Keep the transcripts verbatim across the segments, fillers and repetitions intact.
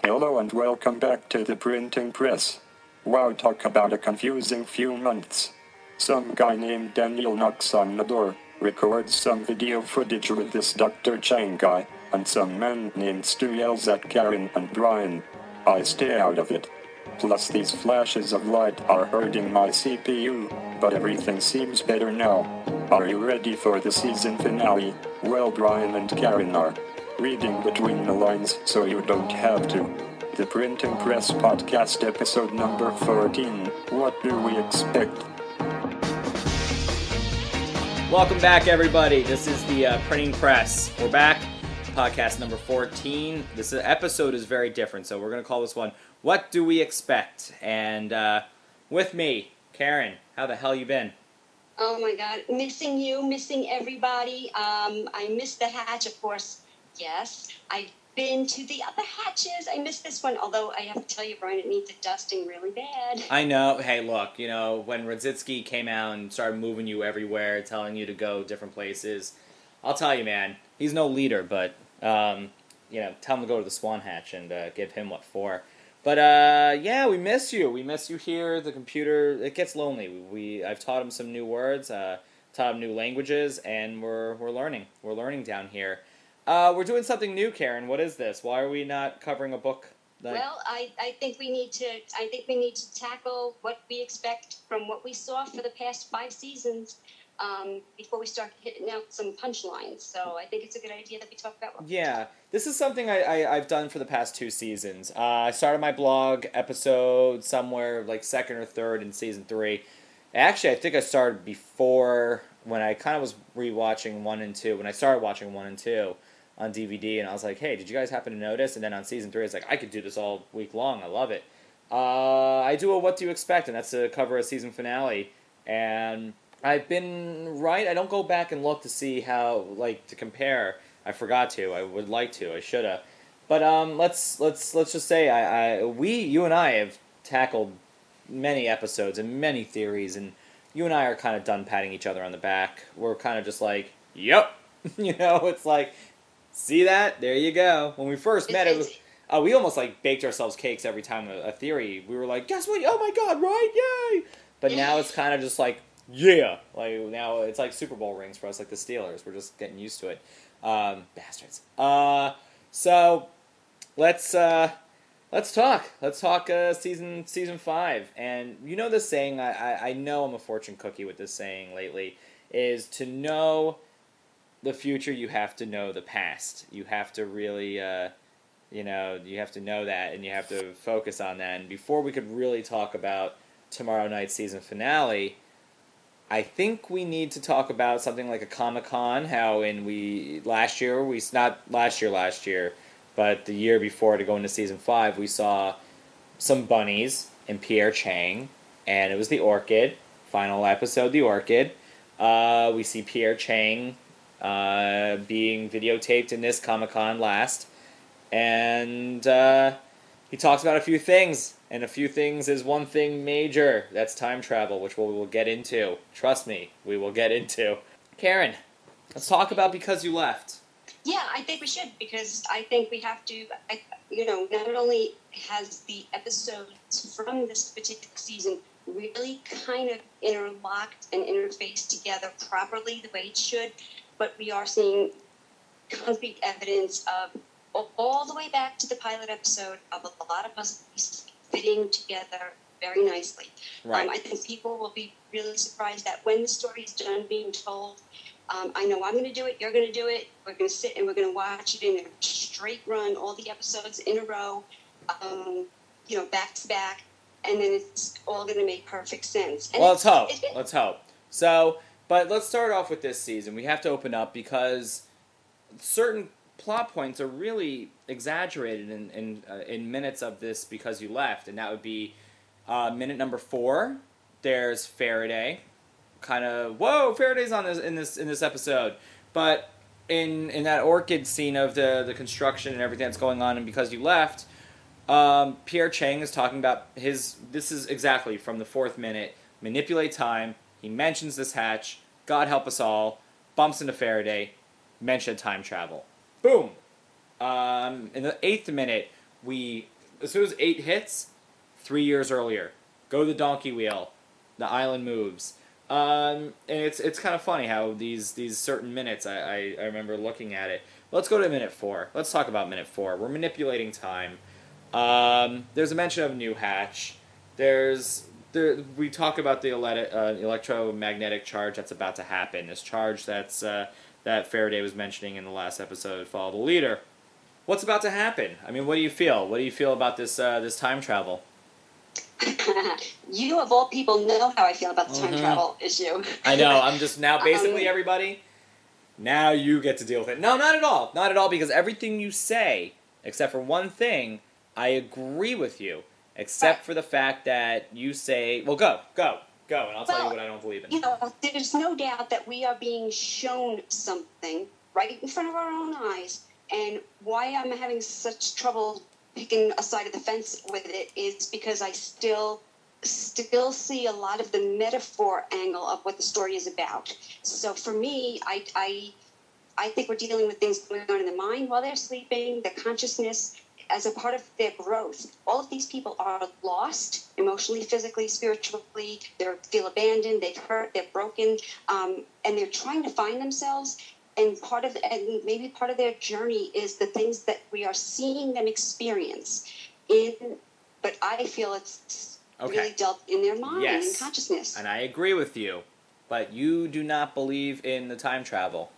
Hello and welcome back to the printing press. Wow, talk about a confusing few months. Some guy named Daniel knocks on the door, records some video footage with this Doctor Chang guy, and some man named Stu yells at Karen and Brian. I stay out of it. Plus these flashes of light are hurting my C P U, but everything seems better now. Are you ready for the season finale? Well, Brian and Karen are. Reading between the lines so you don't have to. The Printing Press Podcast episode number fourteen. What do we expect? Welcome back, everybody. This is the uh, Printing Press. We're back. Podcast number fourteen. This episode is very different, so we're going to call this one, What Do We Expect? And uh, with me, Karen, how the hell you been? Oh my God, missing you, missing everybody. Um, I missed the hatch, of course. Yes, I've been to the other hatches. I missed this one, although I have to tell you, Brian, it needs a dusting really bad. I know. Hey, look, you know, when Radzitsky came out and started moving you everywhere, telling you to go different places, I'll tell you, man, he's no leader, but, um, you know, tell him to go to the Swan Hatch and uh, give him what for. But, uh, yeah, we miss you. We miss you here. The computer, it gets lonely. We, we I've taught him some new words, uh, taught him new languages, and we're we're learning. We're learning down here. Uh, we're doing something new, Karen. What is this? Why are we not covering a book? Like... Well, I, I think we need to. I think we need to tackle what we expect from what we saw for the past five seasons um, before we start hitting out some punchlines. So I think it's a good idea that we talk about. What yeah, this is something I, I I've done for the past two seasons. Uh, I started my blog episode somewhere like second or third in season three. Actually, I think I started before when I kind of was rewatching one and two. When I started watching one and two on D V D, and I was like, hey, did you guys happen to notice? And then on season three, it's like, I could do this all week long. I love it. Uh, I do a What Do You Expect, and that's to cover a season finale. And I've been right. I don't go back and look to see how, like, to compare. I forgot to. I would like to. I shoulda. But um, let's let's let's just say I, I we you and I have tackled many episodes and many theories, and you and I are kind of done patting each other on the back. We're kind of just like, yep, you know, it's like. See that? There you go. When we first met, it was, uh, we almost like baked ourselves cakes every time a, a theory. We were like, guess what? Oh my God, right? Yay! But now it's kind of just like, yeah. Like now it's like Super Bowl rings for us, like the Steelers. We're just getting used to it. Um, bastards. Uh, so let's uh, let's talk. Let's talk uh, season season five. And you know this saying? I, I I know I'm a fortune cookie with this saying lately. Is to know the future, you have to know the past. You have to really, uh, you know, you have to know that, and you have to focus on that. And before we could really talk about tomorrow night's season finale, I think we need to talk about something like a Comic-Con. How in we last year we not last year last year, but the year before to go into season five, we saw some bunnies and Pierre Chang, and it was the Orchid final episode. The Orchid. Uh, we see Pierre Chang. Uh, being videotaped in this Comic-Con last. And uh, he talks about a few things. And a few things is one thing major. That's time travel, which we will get into. Trust me, we will get into. Karen, let's talk about Because You Left. Yeah, I think we should, because I think we have to, I, you know, not only has the episodes from this particular season really kind of interlocked and interfaced together properly the way it should, but we are seeing concrete evidence of all the way back to the pilot episode of a lot of puzzle pieces fitting together very nicely. Right. Um, I think people will be really surprised that when the story is done being told, um, I know I'm going to do it, you're going to do it, we're going to sit and we're going to watch it in a straight run, all the episodes in a row, um, you know, back to back, and then it's all going to make perfect sense. And well, let's hope. It's been, let's hope. So... But let's start off with this season. We have to open up because certain plot points are really exaggerated in in, uh, in minutes of this Because You Left, and that would be uh, minute number four. There's Faraday, kind of whoa, Faraday's on this in this in this episode. But in in that Orchid scene of the the construction and everything that's going on, and Because You Left, um, Pierre Chang is talking about his. This is exactly from the fourth minute. Manipulate time. He mentions this hatch, God help us all, bumps into Faraday, mention time travel. Boom! Um, in the eighth minute, we as soon as eight hits, three years earlier. Go to the donkey wheel. The island moves. Um, and it's it's kind of funny how these these certain minutes, I, I, I remember looking at it. Let's go to minute four. Let's talk about minute four. We're manipulating time. Um, there's a mention of a new hatch. There's there we talk about the ele- uh, electromagnetic charge that's about to happen. This charge that's uh, that Faraday was mentioning in the last episode, Follow the Leader. What's about to happen? I mean, what do you feel? What do you feel about this uh, this time travel? You of all people know how I feel about the time Mhm. travel issue. I know. I'm just now basically Um, everybody. Now you get to deal with it. No, not at all. Not at all, because everything you say, except for one thing, I agree with you. Except Right. for the fact that you say, well, go, go, go, and I'll tell you Well, what I don't believe in. You know, there's no doubt that we are being shown something right in front of our own eyes. And why I'm having such trouble picking a side of the fence with it is because I still still see a lot of the metaphor angle of what the story is about. So for me, I I I think we're dealing with things going on in the mind while they're sleeping, the consciousness as a part of their growth. All of these people are lost emotionally, physically, spiritually. They feel abandoned, they've hurt, they're broken, um, and they're trying to find themselves. And part of, and maybe part of their journey is the things that we are seeing them experience in. But I feel it's Okay. really dealt in their mind Yes. and consciousness. And I agree with you. But you do not believe in the time travel.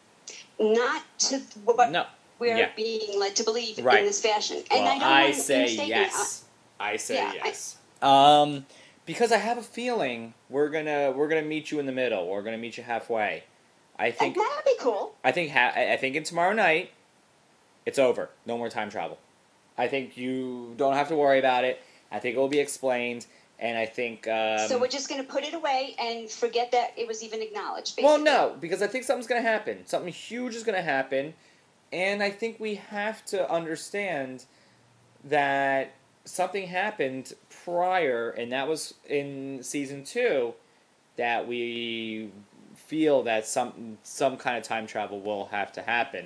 Not to what No. we're Yeah. being led to believe Right. in this fashion. And Well, I don't I want to say mistake me. yes. I say Yeah, I- yes. Um, because I have a feeling we're gonna we're gonna meet you in the middle. We're gonna meet you halfway. I And think that'd be cool. I think ha- I I think in tomorrow night, it's over. No more time travel. I think you don't have to worry about it. I think it will be explained, and I think. Um, So we're just going to put it away and forget that it was even acknowledged. Basically. well, no, because I think something's going to happen. Something huge is going to happen, and I think we have to understand that something happened prior, and that was in season two, that we feel that some some kind of time travel will have to happen.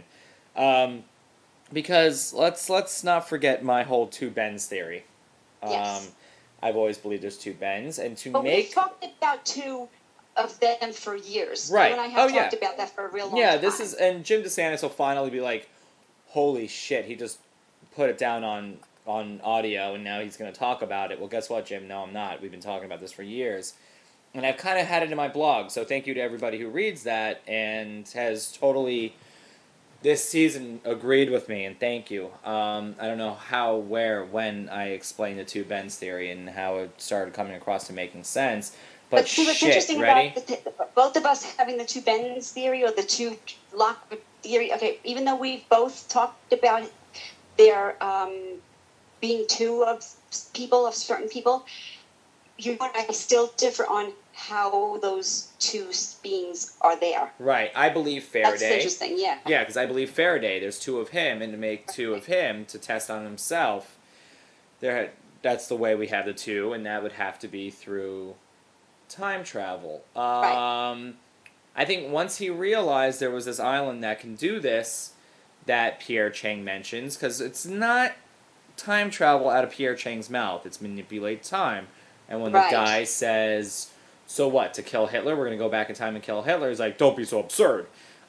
Um, because let's let's not forget my whole two Bens theory. Um, Yes. I've always believed there's two Bens, and to But we've make talked about two of them for years. Right. You and I have Oh, yeah. talked about that for a real long yeah, time. this is and Jim DeSantis will finally be like, holy shit, he just put it down on on audio, and now he's going to talk about it. Well, guess what, Jim? No, I'm not. We've been talking about this for years. And I've kind of had it in my blog, so thank you to everybody who reads that and has totally, this season, agreed with me, and thank you. Um, I don't know how, where, when I explained the two Bens theory and how it started coming across to making sense, but, But see what's shit, interesting ready? about the, both of us having the two Bens theory or the two Lockwood theory. Okay, even though we've both talked about their um, being two of people of certain people, you and I still differ on how those two beings are there. Right, I believe That's Faraday. interesting. Yeah. Yeah, because I believe Faraday. There's two of him, and to make two of him to test on himself, there. That's the way we have the two, and that would have to be through time travel. Um, Right. I think once he realized there was this island that can do this, that Pierre Chang mentions, because it's not time travel out of Pierre Chang's mouth; it's manipulate time. And when Right. the guy says, "So what? To kill Hitler? We're going to go back in time and kill Hitler?" He's like, "Don't be so absurd."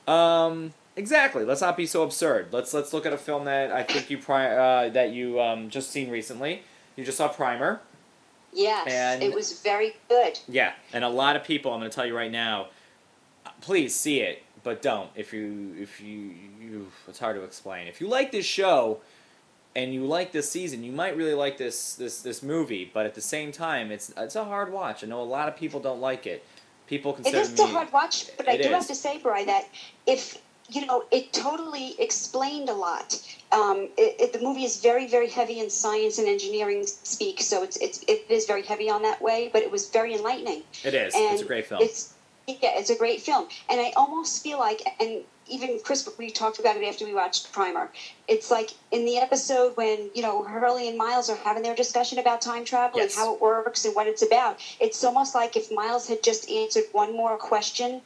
Um, exactly. Let's not be so absurd. Let's let's look at a film that I think you pri- uh, that you um, just seen recently. You just saw Primer. Yes, And- it was very good. Yeah, and a lot of people. I'm going to tell you right now. uh, Please see it, but don't. If you if you, you it's hard to explain. If you like this show. And you like this season, you might really like this, this this movie, but at the same time, it's it's a hard watch. I know a lot of people don't like it. People It consider is me. a hard watch, but I It do have is. to say, Bri, that if you know, it totally explained a lot. Um, it, it, the movie is very, very heavy in science and engineering speak, so it's it's it is very heavy on that way. But it was very enlightening. It is. And It's a great film. It's yeah, it's a great film, and I almost feel like, and even Chris, we talked about it after we watched Primer. It's like in the episode when you know Hurley and Miles are having their discussion about time travel Yes. and how it works and what it's about. It's almost like if Miles had just answered one more question,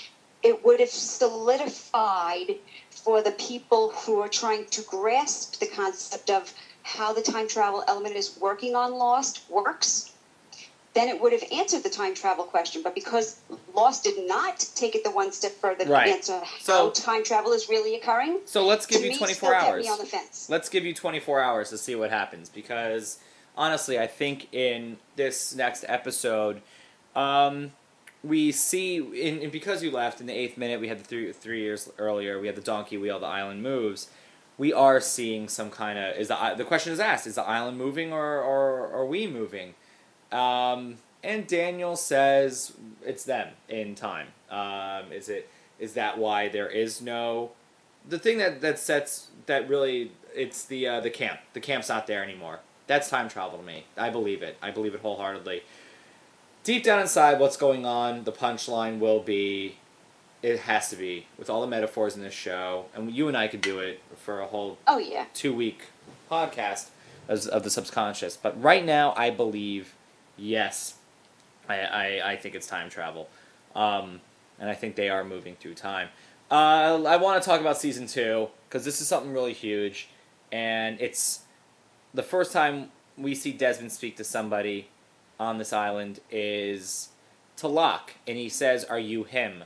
it would have solidified for the people who are trying to grasp the concept of how the time travel element is working on Lost works, then it would have answered the time travel question. But because Lost did not take it the one step further to Right. answer So- how time travel is really occurring, So let's give to you me, twenty-four still kept hours. me on the fence. Let's give you twenty-four hours to see what happens, because honestly, I think in this next episode, um, we see in, in because you left in the eighth minute, we had the three three years earlier, we had the donkey wheel, the island moves. We are seeing some kind of is the the question is asked: is the island moving or or are we moving? Um, and Daniel says it's them in time. Um, is it is that why there is no the thing that, that sets that really it's the uh, the camp. The camp's not there anymore. That's time travel to me. I believe it. I believe it wholeheartedly. Deep down inside, what's going on? The punchline will be. It has to be with all the metaphors in this show, and you and I could do it for a whole Oh, yeah. two week podcast as, of the subconscious. But right now, I believe yes. I I, I think it's time travel, um, and I think they are moving through time. Uh, I want to talk about season two because this is something really huge, and it's the first time we see Desmond speak to somebody on this island is to Locke, and he says, "Are you him?"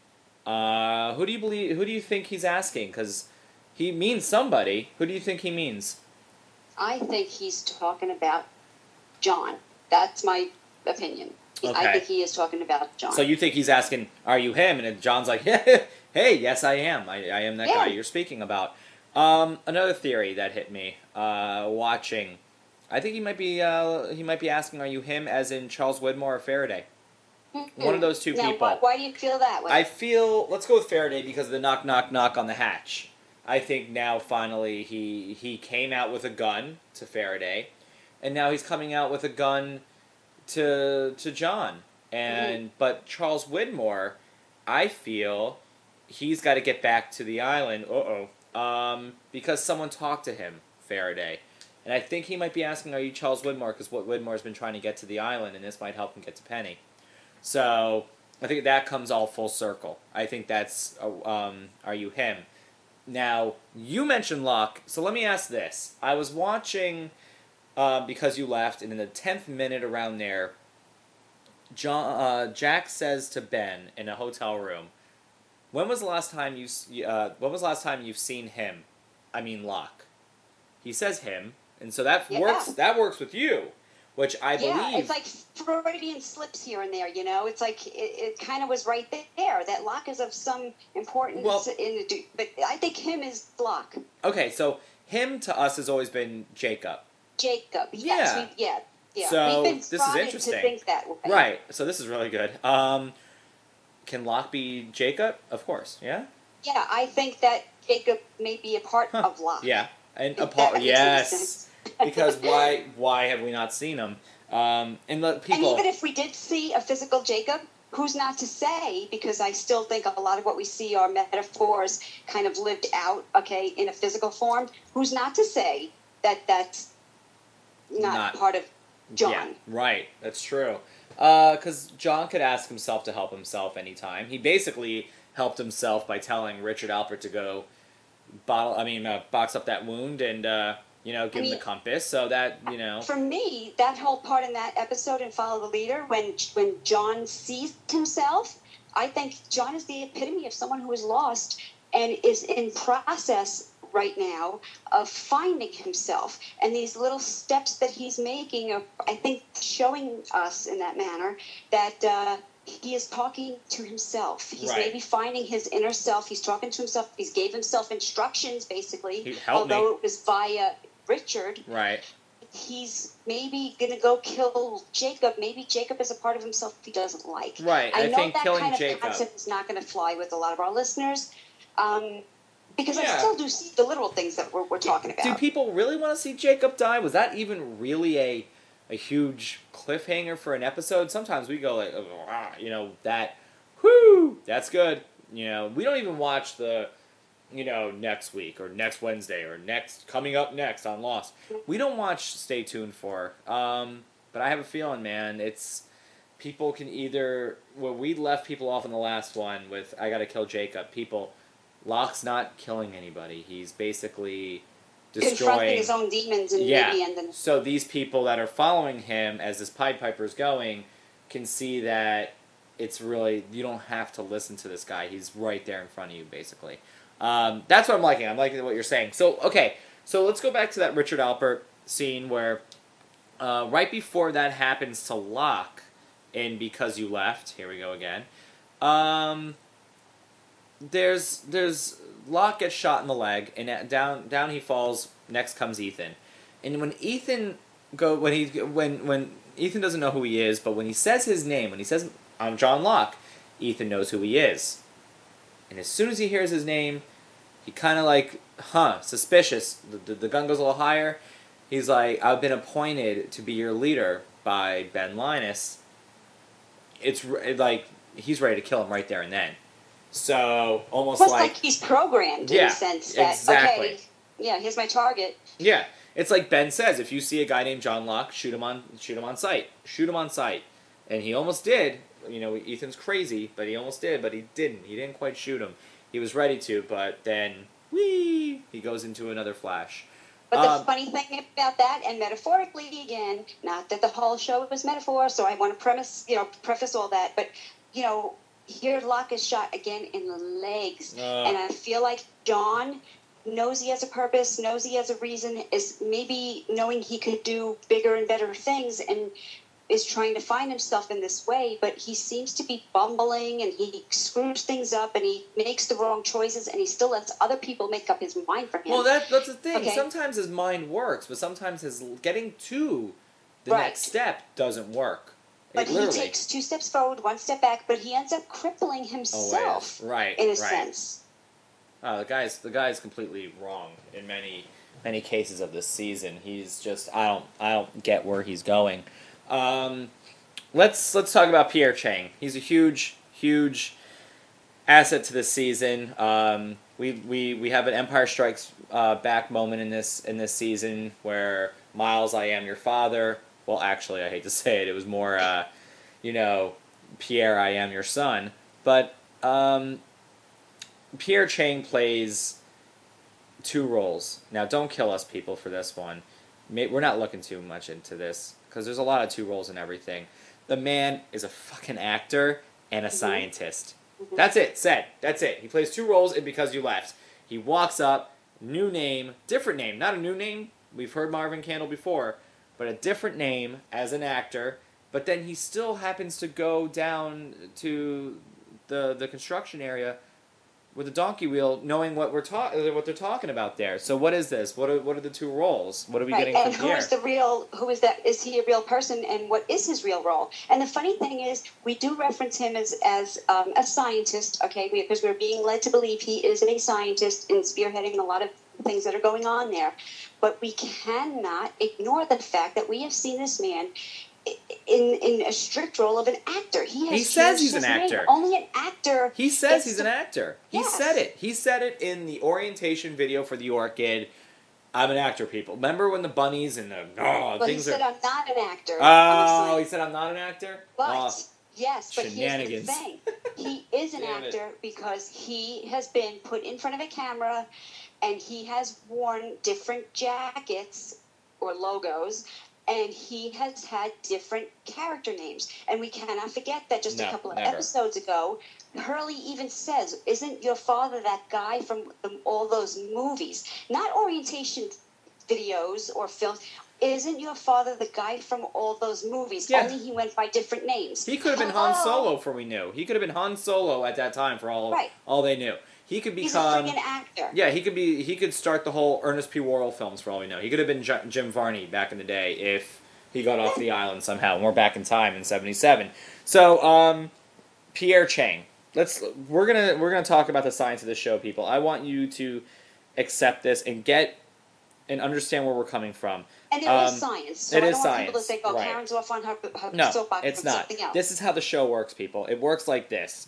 Uh, who do you believe? Who do you think he's asking? Because he means somebody. Who do you think he means? I think he's talking about John. That's my opinion. Okay. I think he is talking about John. So you think he's asking, "Are you him?" And then John's like, "Hey, yes, I am. I, I am that Yeah. guy you're speaking about." Um, another theory that hit me uh, watching. I think he might be uh, he might be asking, "Are you him?" as in Charles Widmore or Faraday. Mm-hmm. One of those two now, people. Why, why do you feel that way? I feel let's go with Faraday because of the knock knock knock on the hatch. I think now finally he he came out with a gun to Faraday, and now he's coming out with a gun to to John. And mm-hmm. but Charles Widmore, I feel he's got to get back to the island. Uh oh, um, because someone talked to him, Faraday, and I think he might be asking, "Are you Charles Widmore?" Because what Widmore's been trying to get to the island, and this might help him get to Penny. So I think that comes all full circle. I think that's, uh, um, are you him? Now, you mentioned Locke, so let me ask this. I was watching, uh, because you left, and in the tenth minute around there, John, uh, Jack says to Ben in a hotel room, when was the last time you, uh, when was the last time you've seen him? I mean Locke. He says him, and so that yeah. works, that works with you. Which I believe... Yeah, it's like Freudian slips here and there, you know? It's like, it, it kind of was right there. That Locke is of some importance well, in the... But I think him is Locke. Okay, so him to us has always been Jacob. Jacob, yes. Yeah. We, yeah, yeah. So, We've been this is interesting. to think that way. Right, so this is really good. Um, can Locke be Jacob? Of course, yeah? Yeah, I think that Jacob may be a part huh. of Locke. Yeah, and a part... Yes. Because why why have we not seen him? Um, and the people... And even if we did see a physical Jacob, who's not to say, because I still think a lot of what we see are metaphors kind of lived out, okay, in a physical form, who's not to say that that's not, not part of John? Yeah, right, that's true. Because uh, John could ask himself to help himself anytime. He basically helped himself by telling Richard Alpert to go bottle, I mean, uh, box up that wound and... Uh, You know, give I mean, him the compass, so that, you know... For me, that whole part in that episode in Follow the Leader, when when John sees himself, I think John is the epitome of someone who is lost and is in process right now of finding himself. And these little steps that he's making are, I think, showing us in that manner that... Uh, he is talking to himself. He's right. maybe finding his inner self. He's talking to himself. He's gave himself instructions, basically. He helped although me. It was via Richard. Right. He's maybe going to go kill Jacob. Maybe Jacob is a part of himself he doesn't like. Right. I, I know think that killing kind of Jacob. concept is not going to fly with a lot of our listeners. Um, because yeah. I still do see the literal things that we're, we're talking about. Do people really want to see Jacob die? Was that even really a... a huge cliffhanger for an episode? Sometimes we go like, oh, you know, that, whoo, that's good. You know, we don't even watch the, you know, next week or next Wednesday or next, coming up next on Lost. We don't watch Stay Tuned for. Um, but I have a feeling, man, it's, people can either, well, we left people off in the last one with, I gotta kill Jacob. People, Locke's not killing anybody. He's basically destroying confronting his own demons and yeah. maybe ending. So these people that are following him as this Pied Piper is going can see that it's really, you don't have to listen to this guy. He's right there in front of you, basically. Um, that's what I'm liking. I'm liking what you're saying. So, okay, so let's go back to that Richard Alpert scene where uh, right before that happens to Locke in Because You Left, here we go again, um, there's, there's, Locke gets shot in the leg, and down, down he falls, next comes Ethan. And when Ethan go, when he, when, when Ethan doesn't know who he is, but when he says his name, when he says, I'm John Locke, Ethan knows who he is. And as soon as he hears his name, he kind of like, huh, suspicious. The, the, the gun goes a little higher. He's like, I've been appointed to be your leader by Ben Linus. It's like, he's ready to kill him right there and then. So, almost Almost like... like he's programmed yeah, in the sense that, exactly. okay, yeah, here's my target. Yeah, it's like Ben says, if you see a guy named John Locke, shoot him on, shoot him on sight. Shoot him on sight. And he almost did. You know, Ethan's crazy, but he almost did, but he didn't. He didn't quite shoot him. He was ready to, but then, whee, he goes into another flash. But um, the funny thing about that, and metaphorically again, not that the whole show was metaphor, so I want to premise, you know, preface all that, but, you know, here Locke is shot again in the legs, uh, and I feel like John knows he has a purpose, knows he has a reason, is maybe knowing he could do bigger and better things, and is trying to find himself in this way, but he seems to be bumbling, and he screws things up, and he makes the wrong choices, and he still lets other people make up his mind for him. well, that, that's the thing. Okay. Sometimes his mind works, but sometimes his getting to the Right. next step doesn't work. It But he literally- takes two steps forward, one step back, but he ends up crippling himself, Oh, right, in a right. sense. Oh, the guy's the guy's completely wrong in many many cases of this season. He's just I don't I don't get where he's going. Um, let's let's talk about Pierre Chang. He's a huge huge asset to this season. Um, we, we we have an Empire Strikes uh, Back moment in this in this season where Miles, I am your father. Well, actually, I hate to say it, it was more, uh, you know, Pierre, I am your son. But um, Pierre Chang plays two roles. Now, don't kill us, people, for this one. We're not looking too much into this, because there's a lot of two roles and everything. The man is a fucking actor and a Mm-hmm. scientist. Mm-hmm. That's it, said. That's it. He plays two roles in Because You Left. He walks up, new name, different name, not a new name. We've heard Marvin Candle before, but a different name as an actor. But then he still happens to go down to the the construction area with a donkey wheel, knowing what we're ta- what they're talking about there. So what is this? What are what are the two roles? What are we Right, getting and from who here? is the real, who is that, is he a real person, and what is his real role? And the funny thing is, we do reference him as, as um, a scientist, okay, because we're being led to believe he is a scientist and spearheading a lot of things that are going on there. But we cannot ignore the fact that we have seen this man in in a strict role of an actor. He has He says changed he's his an name. actor. Only an actor. He says gets he's to- an actor. He Yes. said it. He said it in the orientation video for the Orchid. I'm an actor, people. Remember when the bunnies and the oh, But he things said, are... I'm not an actor. Oh, I'm a he said I'm not an actor? But, Oh, yes, but here's the shenanigans. thing. He is an Damn it. actor because he has been put in front of a camera and he has worn different jackets or logos and he has had different character names. And we cannot forget that just No, a couple of never. episodes ago, Hurley even says, isn't your father that guy from the, all those movies? Not orientation videos or films. Isn't your father the guy from all those movies? Yeah. Only he went by different names. He could have been Han Hello? Solo for we knew. He could have been Han Solo at that time for all Right. all they knew. He could He's a become friggin' actor. yeah. He could be. He could start the whole Ernest P. Worrell films for all we know. He could have been J- Jim Varney back in the day if he got off the island somehow. And we're back in time in seventy-seven. So um, Pierre Chang. Let's we're gonna we're gonna talk about the science of the show, people. I want you to accept this and get and understand where we're coming from. And there is Um, science. So it I is don't want people to science, think, oh, right. Karen's off on her, her No, soapbox it's from not. something else. This is how the show works, people. It works like this.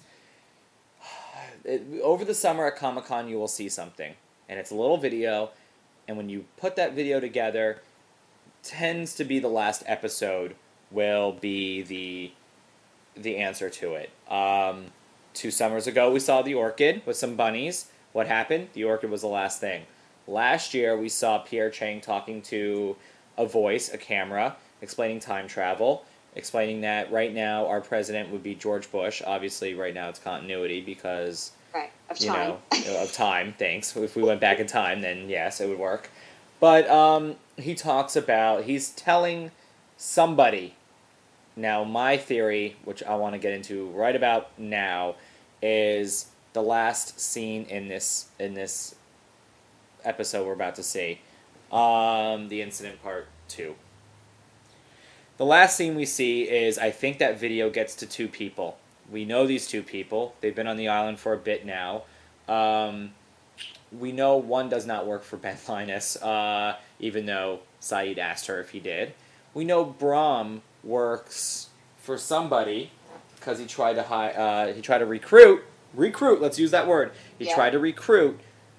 It, over the summer at Comic-Con, you will see something. And it's a little video. And when you put that video together, tends to be the last episode will be the the answer to it. Um, two summers ago, we saw the Orchid with some bunnies. What happened? The Orchid was the last thing. Last year, we saw Pierre Chang talking to a voice, a camera, explaining time travel, explaining that right now our president would be George Bush. Obviously, right now it's continuity because, right, of you time. know, of time, thanks. If we went back in time, then yes, it would work. But um, he talks about, he's telling somebody. Now, my theory, which I want to get into right about now, is the last scene in this in this episode we're about to see, um, the incident part two. The last scene we see is, I think that video gets to two people. We know these two people. They've been on the island for a bit now. Um, we know one does not work for Ben Linus, uh, even though Saeed asked her if he did. We know Brahm works for somebody because he tried to hi- uh, he tried to recruit recruit. Let's use that word. He Yeah. tried to recruit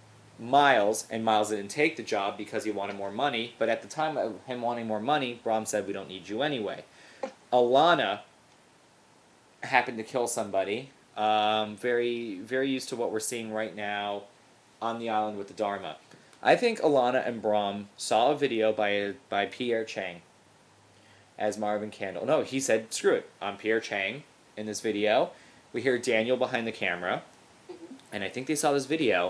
Miles, and Miles didn't take the job because he wanted more money. But at the time of him wanting more money, Brahm said, "We don't need you anyway." Alana happened to kill somebody. Um, very, very used to what we're seeing right now on the island with the Dharma. I think Alana and Brahm saw a video by by Pierre Chang as Marvin Candle. No, he said, "Screw it, I'm Pierre Chang." In this video, we hear Daniel behind the camera, and I think they saw this video.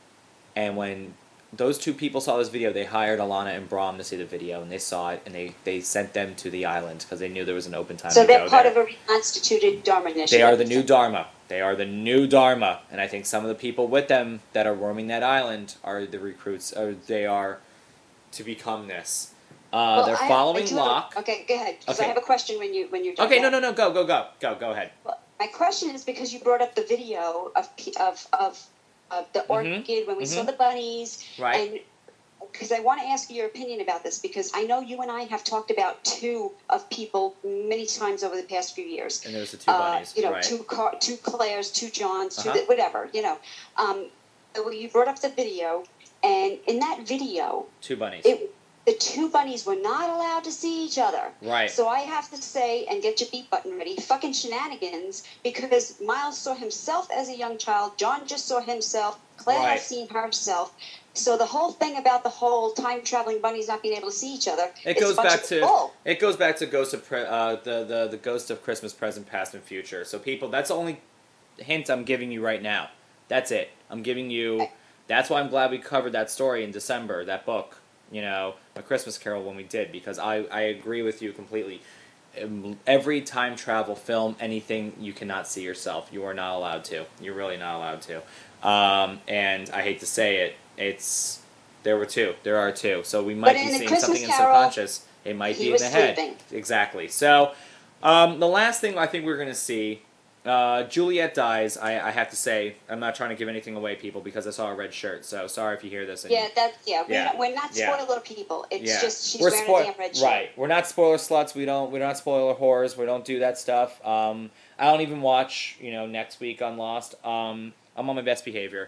And when those two people saw this video, they hired Alana and Brahm to see the video, and they saw it, and they, they sent them to the island because they knew there was an open time So to they're go part there. of a reconstituted Dharma initiative. They are the new Dharma. They are the new Dharma, and I think some of the people with them that are roaming that island are the recruits, or they are to become this. Uh, Well, they're I- following I do have a- Locke. Okay, go ahead. Because Okay. I have a question when you when you're done. Okay, no, no, no, go, go, go, go, go ahead. Well, my question is because you brought up the video of P- of of, of the orchid when we saw mhm. the bunnies, Right. and because I want to ask you your opinion about this, because I know you and I have talked about two of people many times over the past few years. And there's the two Uh, bunnies, you know, right? two Car- two Claires, two Johns, two Uh-huh. the, whatever. You know, um, so you brought up the video, and in that video, Two bunnies. it the two bunnies were not allowed to see each other. Right. So I have to say, and get your beat button ready, fucking shenanigans, because Miles saw himself as a young child, John just saw himself, Claire Right. has seen herself. So the whole thing about the whole time traveling bunnies not being able to see each other, It is goes a bunch back of to bull. it goes back to Ghost of Pre- uh, the, the the Ghost of Christmas Present, Past, and Future. So people, that's the only hint I'm giving you right now. That's it. I'm giving you. Okay. That's why I'm glad we covered that story in December. That book, you know, A Christmas Carol, when we did, because I I agree with you completely. Um, Every time travel film, anything, you cannot see yourself. You are not allowed to. You're really not allowed to. Um, and I hate to say it, it's there were two. There are two. So we might But be in The seeing Christmas something in Carol, subconscious. It might he be in was the head. sleeping. Exactly. So um, the last thing I think we're going to see, uh, Juliet dies. I, I have to say, I'm not trying to give anything away, people, because I saw a red shirt. So sorry if you hear this. And, Yeah, that's yeah. We're, Yeah. Not, we're not Yeah. spoiler people. It's yeah. just she's we're wearing spo- a damn red shirt. Right. We're not spoiler sluts. We don't. We're not spoiler whores. We don't do that stuff. Um, I don't even watch. You know, next week on Lost. Um, I'm on my best behavior.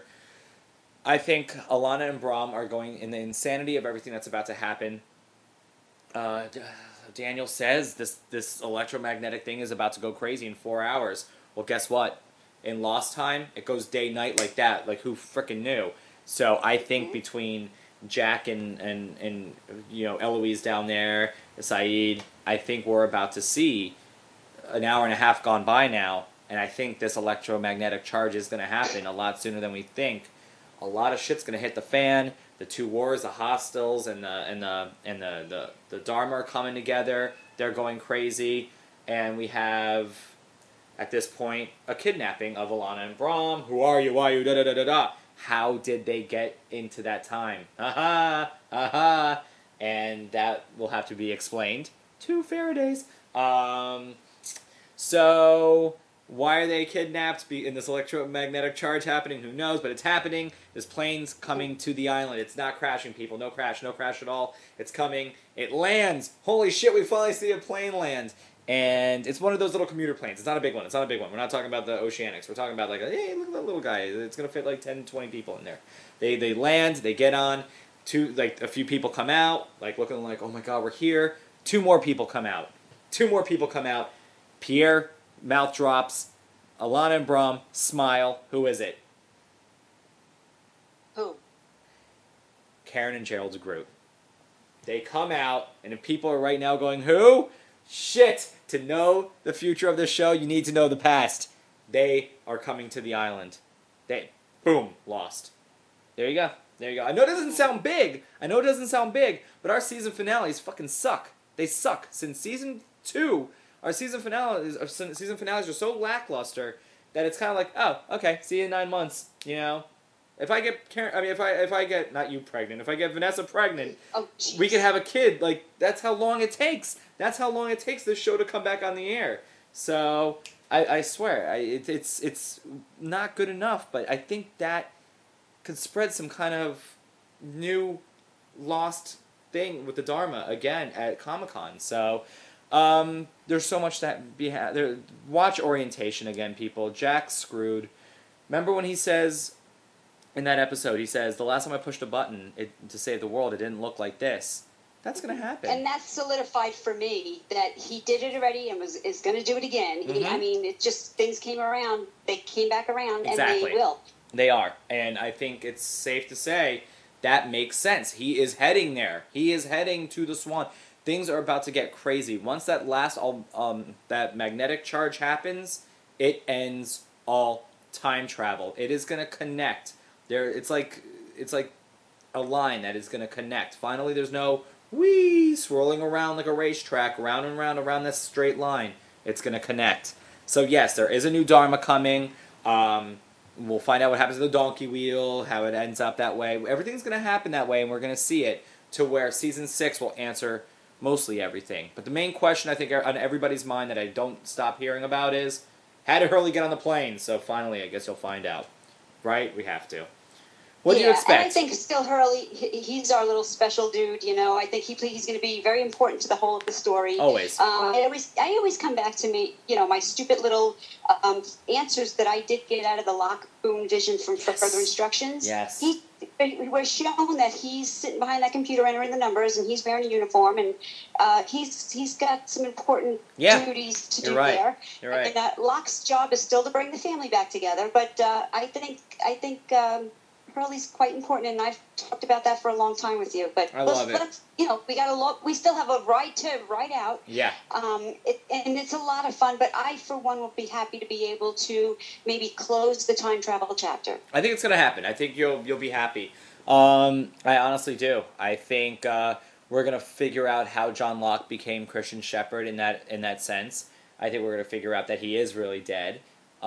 I think Alana and Brahm are going in the insanity of everything that's about to happen. Uh, Daniel says this this electromagnetic thing is about to go crazy in four hours. Well, guess what? In Lost time, it goes day night like that. Like, who frickin' knew? So I think between Jack and, and, and you know Eloise down there, Saeed, I think we're about to see an hour and a half gone by now, and I think this electromagnetic charge is going to happen a lot sooner than we think. A lot of shit's going to hit the fan. The two wars, the hostiles, and the and the and the, the the Dharma are coming together. They're going crazy, and we have at this point a kidnapping of Alana and Brahm. Who are you? Why are you? Da da da da da. How did they get into that time? Aha, aha, and that will have to be explained to Faraday's. Um, so. Why are they kidnapped? Be in this electromagnetic charge happening? Who knows? But it's happening. This plane's coming to the island. It's not crashing, people. No crash. No crash at all. It's coming. It lands. Holy shit, we finally see a plane land. And it's one of those little commuter planes. It's not a big one. It's not a big one. We're not talking about the Oceanics. We're talking about like, hey, look at that little guy. It's going to fit like ten, twenty people in there. They they land. They get on. Two, like a few people come out, like looking like, oh my god, we're here. Two more people come out. Two more people come out. Pierre... Mouth drops. Alana and Brahm smile. Who is it? Who? Karen and Gerald's Groot. They come out, and if people are right now going, who? Shit! To know the future of this show, you need to know the past. They are coming to the island. They, boom, lost. There you go. There you go. I know it doesn't sound big. I know it doesn't sound big, but our season finales fucking suck. They suck. Since season two, our season finales, our season finales are so lackluster that it's kind of like, oh, okay, see you in nine months. You know, if I get, Karen, I mean, if I if I get not you pregnant, if I get Vanessa pregnant, oh, we can have a kid. Like that's how long it takes. That's how long it takes this show to come back on the air. So I, I swear, I, it, it's it's not good enough. But I think that could spread some kind of new lost thing with the Dharma again at Comic-Con. So um, there's so much that be ha- there. Watch Orientation again, people. Jack's screwed. Remember when he says in that episode, he says, the last time I pushed a button it, to save the world, it didn't look like this. That's going to happen. And that's solidified for me that he did it already and was is going to do it again. Mm-hmm. He, I mean, it just, things came around. They came back around, Exactly. and they will. They are. And I think it's safe to say that makes sense. He is heading there. He is heading to the Swan. Things are about to get crazy. Once that last um that magnetic charge happens, it ends all time travel. It is going to connect. There it's like it's like a line that is going to connect. Finally, there's no whee swirling around like a racetrack, round and round around this straight line. It's going to connect. So yes, there is a new Dharma coming. Um We'll find out what happens to the donkey wheel, how it ends up that way. Everything's going to happen that way, and we're going to see it to where season six will answer mostly everything. But the main question I think on everybody's mind that I don't stop hearing about is, how did Hurley get on the plane? So finally, I guess you'll find out. Right? We have to. What yeah, do you expect? And I think still Hurley, he, he's our little special dude, you know. I think he he's going to be very important to the whole of the story. Always. Um, I always I always come back to me, you know, my stupid little um, answers that I did get out of the Lock Boom vision from for Yes. further instructions. Yes. He, we're shown that he's sitting behind that computer entering the numbers, and he's wearing a uniform, and uh, he's he's got some important Yeah. duties to You're do right. there. You're right. And uh, Locke's job is still to bring the family back together, but uh, I think I think. Um, Hurley's quite important, and I've talked about that for a long time with you. But I let's, love it. let's, you know, we got a lot. We still have a ride to ride out. Yeah. Um, it, and it's a lot of fun. But I, for one, will be happy to be able to maybe close the time travel chapter. I think it's going to happen. I think you'll you'll be happy. Um, I honestly do. I think uh, we're going to figure out how John Locke became Christian Shepherd in that in that sense. I think we're going to figure out that he is really dead.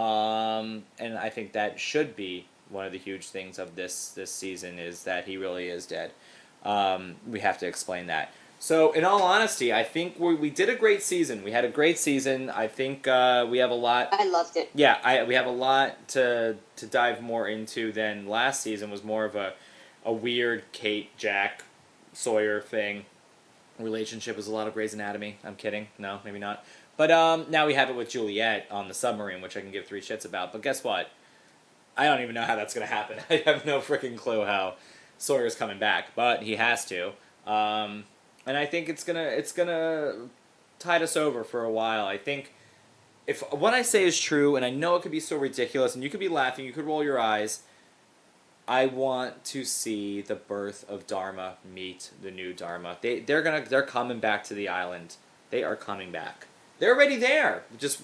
Um, and I think that should be one of the huge things of this this season is that he really is dead. Um, we have to explain that. So, in all honesty, I think we we did a great season. We had a great season. I think uh, we have a lot. I loved it. Yeah, I we have a lot to to dive more into than last season. Was more of a a weird Kate, Jack, Sawyer thing. Relationship was a lot of Grey's Anatomy. I'm kidding. No, maybe not. But um, now we have it with Juliet on the submarine, which I can give three shits about. But guess what? I don't even know how that's going to happen. I have no freaking clue how Sawyer's coming back, but he has to. Um, and I think it's gonna it's gonna tide us over for a while. I think if what I say is true, and I know it could be so ridiculous, and you could be laughing, you could roll your eyes. I want to see the birth of Dharma meet the new Dharma. They they're gonna they're coming back to the island. They are coming back. They're already there. Just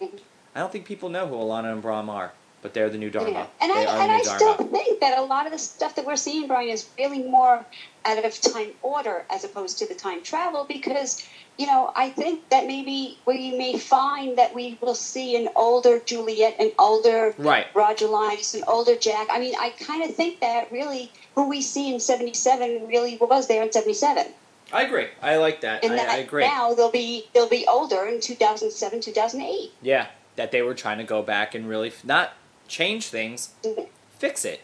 I don't think people know who Alana and Brahm are. But they're the new Dharma. Yeah. And they I, are and the new I Dharma. still think that a lot of the stuff that we're seeing, Brian, is really more out of time order as opposed to the time travel because, you know, I think that maybe we may find that we will see an older Juliet, an older right. Roger Linus, an older Jack. I mean, I kind of think that really who we see in seventy-seven really was there in seventy-seven. I agree. I like that. And I, that I agree. now they'll be they'll be older in two thousand seven, two thousand eight. Yeah, that they were trying to go back and really f- not change things, fix it,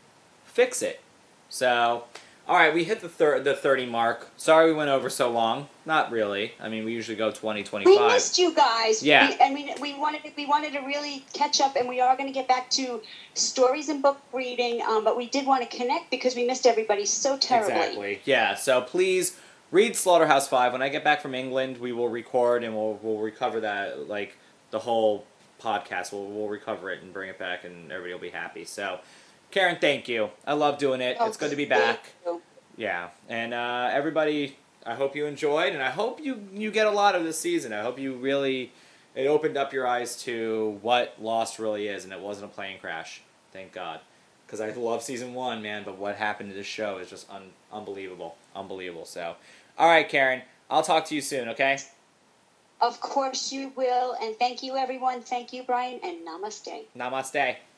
fix it. So, all right, we hit the thir- the thirty mark. Sorry we went over so long. Not really. I mean, we usually go twenty, twenty-five. We missed you guys. Yeah. We, and we, we wanted to, we wanted to really catch up, and we are going to get back to stories and book reading. Um, but we did want to connect because we missed everybody so terribly. Exactly. Yeah. So please read Slaughterhouse Five. When I get back from England, we will record and we'll we'll recover that like the whole podcast. We'll we'll recover it and bring it back, and everybody will be happy. So, Karen, thank you. I love doing it. Oh, it's good to be back. thank you. Yeah, and uh, everybody, I hope you enjoyed, and I hope you, you get a lot of this season. I hope you really, it opened up your eyes to what Lost really is, and it wasn't a plane crash. Thank God. Because I love season one, man, but what happened to this show is just un- unbelievable. Unbelievable. So, all right, Karen, I'll talk to you soon, okay? Of course you will, and thank you, everyone. Thank you, Brian, and namaste. Namaste.